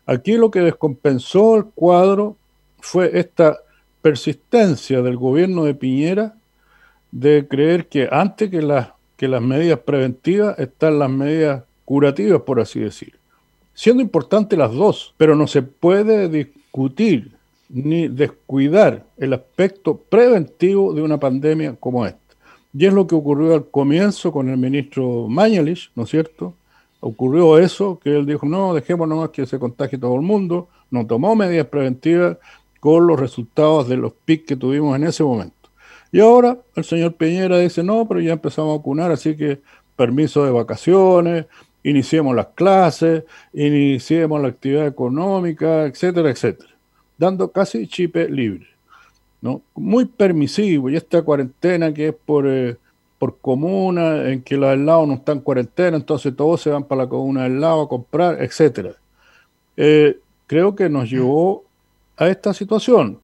Aquí lo que descompensó el cuadro fue esta persistencia del gobierno de Piñera de creer que antes que las medidas preventivas están las medidas curativas, por así decir. Siendo importantes las dos, pero no se puede discutir ni descuidar el aspecto preventivo de una pandemia como esta. Y es lo que ocurrió al comienzo con el ministro Mañalich, ¿no es cierto? Ocurrió eso, que él dijo, no, dejemos nomás que se contagie todo el mundo, no tomó medidas preventivas con los resultados de los picos que tuvimos en ese momento. Y ahora el señor Piñera dice, no, pero ya empezamos a vacunar, así que permiso de vacaciones, iniciemos las clases, iniciemos la actividad económica, etcétera, etcétera, dando casi chipe libre, ¿no? Muy permisivo, y esta cuarentena que es por comuna, en que la del lado no está en cuarentena, entonces todos se van para la comuna del lado a comprar, etcétera. Creo que nos llevó a esta situación.